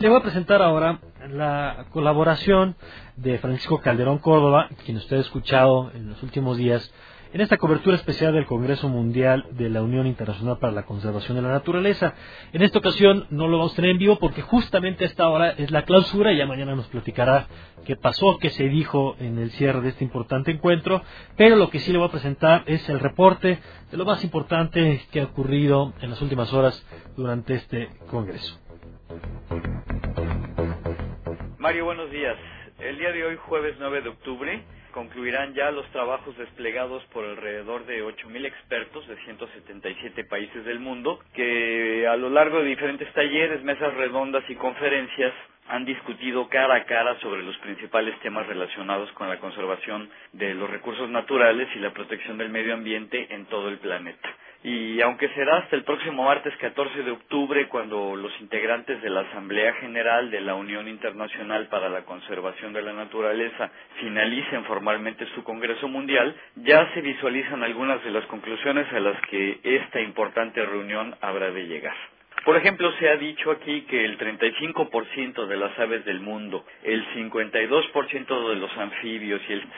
Le voy a presentar ahora la colaboración de Francisco Calderón Córdoba, quien usted ha escuchado en los últimos días, en esta cobertura especial del Congreso Mundial de la Unión Internacional para la Conservación de la Naturaleza. En esta ocasión no lo vamos a tener en vivo porque justamente a esta hora es la clausura y ya mañana nos platicará qué pasó, qué se dijo en el cierre de este importante encuentro, pero lo que sí le voy a presentar es el reporte de lo más importante que ha ocurrido en las últimas horas durante este Congreso. Mario, buenos días. El día de hoy, jueves 9 de octubre, concluirán ya los trabajos desplegados por alrededor de 8,000 expertos de 177 países del mundo, que a lo largo de diferentes talleres, mesas redondas y conferencias han discutido cara a cara sobre los principales temas relacionados con la conservación de los recursos naturales y la protección del medio ambiente en todo el planeta. Y aunque será hasta el próximo martes 14 de octubre cuando los integrantes de la Asamblea General de la Unión Internacional para la Conservación de la Naturaleza finalicen formalmente su Congreso Mundial, ya se visualizan algunas de las conclusiones a las que esta importante reunión habrá de llegar. Por ejemplo, se ha dicho aquí que el 35% de las aves del mundo, el 52% de los anfibios y el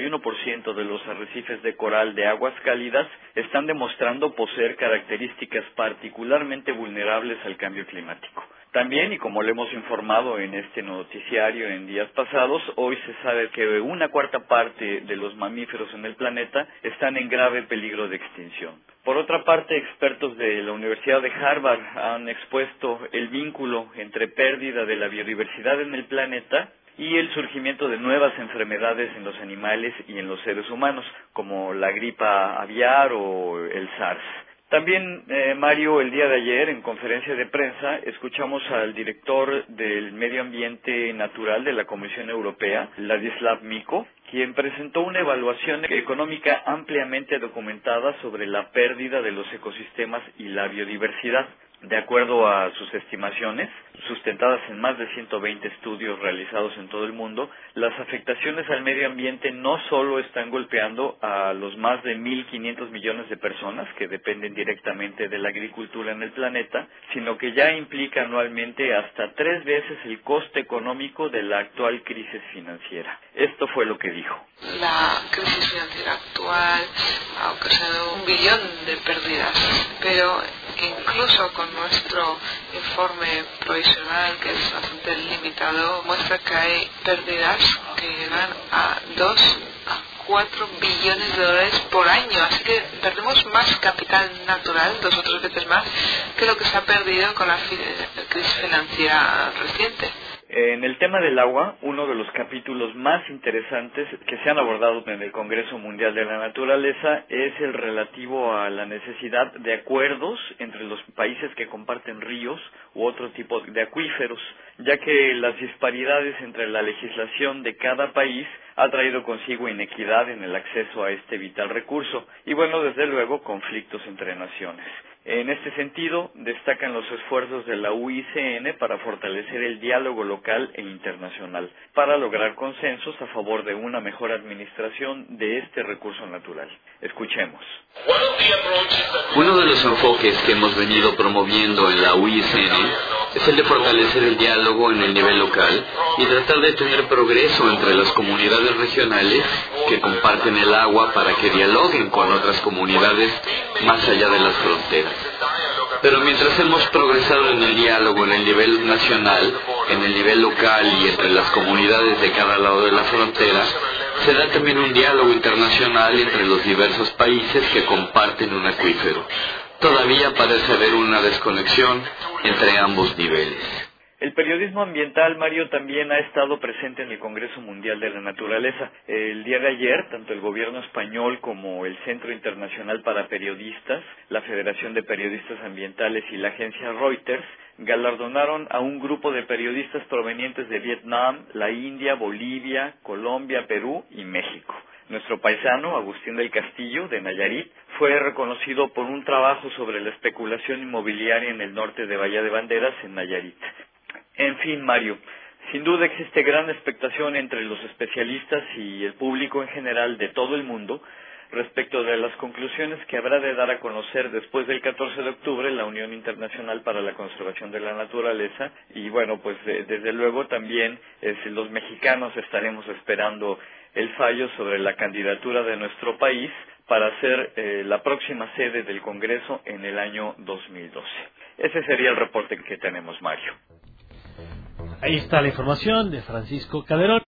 71% de los arrecifes de coral de aguas cálidas están demostrando poseer características particularmente vulnerables al cambio climático. También, y como le hemos informado en este noticiario en días pasados, hoy se sabe que una cuarta parte de los mamíferos en el planeta están en grave peligro de extinción. Por otra parte, expertos de la Universidad de Harvard han expuesto el vínculo entre pérdida de la biodiversidad en el planeta y el surgimiento de nuevas enfermedades en los animales y en los seres humanos, como la gripa aviar o el SARS. También, Mario, el día de ayer, en conferencia de prensa, escuchamos al director del Medio Ambiente Natural de la Comisión Europea, Ladislav Miko, quien presentó una evaluación económica ampliamente documentada sobre la pérdida de los ecosistemas y la biodiversidad. De acuerdo a sus estimaciones, sustentadas en más de 120 estudios realizados en todo el mundo, las afectaciones al medio ambiente no solo están golpeando a los más de 1.500 millones de personas que dependen directamente de la agricultura en el planeta, sino que ya implica anualmente hasta 3 veces el coste económico de la actual crisis financiera. Esto fue lo que dijo. La crisis financiera actual ha ocasionado 1 billón de pérdidas, pero incluso con nuestro informe provisional, que es bastante limitado, muestra que hay pérdidas que llegan a 2 a 4 billones de dólares por año, así que perdemos más capital natural, 2 o 3 veces más, que lo que se ha perdido con la crisis financiera reciente. En el tema del agua, uno de los capítulos más interesantes que se han abordado en el Congreso Mundial de la Naturaleza es el relativo a la necesidad de acuerdos entre los países que comparten ríos u otro tipo de acuíferos, ya que las disparidades entre la legislación de cada país ha traído consigo inequidad en el acceso a este vital recurso y, bueno, desde luego, conflictos entre naciones. En este sentido, destacan los esfuerzos de la UICN para fortalecer el diálogo local e internacional, para lograr consensos a favor de una mejor administración de este recurso natural. Escuchemos. Uno de los enfoques que hemos venido promoviendo en la UICN es el de fortalecer el diálogo en el nivel local y tratar de tener progreso entre las comunidades regionales que comparten el agua para que dialoguen con otras comunidades más allá de las fronteras. Pero mientras hemos progresado en el diálogo en el nivel nacional, en el nivel local y entre las comunidades de cada lado de la frontera, se da también un diálogo internacional entre los diversos países que comparten un acuífero. Todavía parece haber una desconexión entre ambos niveles. El periodismo ambiental, Mario, también ha estado presente en el Congreso Mundial de la Naturaleza. El día de ayer, tanto el gobierno español como el Centro Internacional para Periodistas, la Federación de Periodistas Ambientales y la agencia Reuters galardonaron a un grupo de periodistas provenientes de Vietnam, la India, Bolivia, Colombia, Perú y México. Nuestro paisano, Agustín del Castillo, de Nayarit, fue reconocido por un trabajo sobre la especulación inmobiliaria en el norte de Bahía de Banderas, en Nayarit. En fin, Mario, sin duda existe gran expectación entre los especialistas y el público en general de todo el mundo respecto de las conclusiones que habrá de dar a conocer después del 14 de octubre la Unión Internacional para la Conservación de la Naturaleza. Y bueno, pues desde luego también los mexicanos estaremos esperando el fallo sobre la candidatura de nuestro país para ser la próxima sede del Congreso en el año 2012. Ese sería el reporte que tenemos, Mario. Ahí está la información de Francisco Calderón.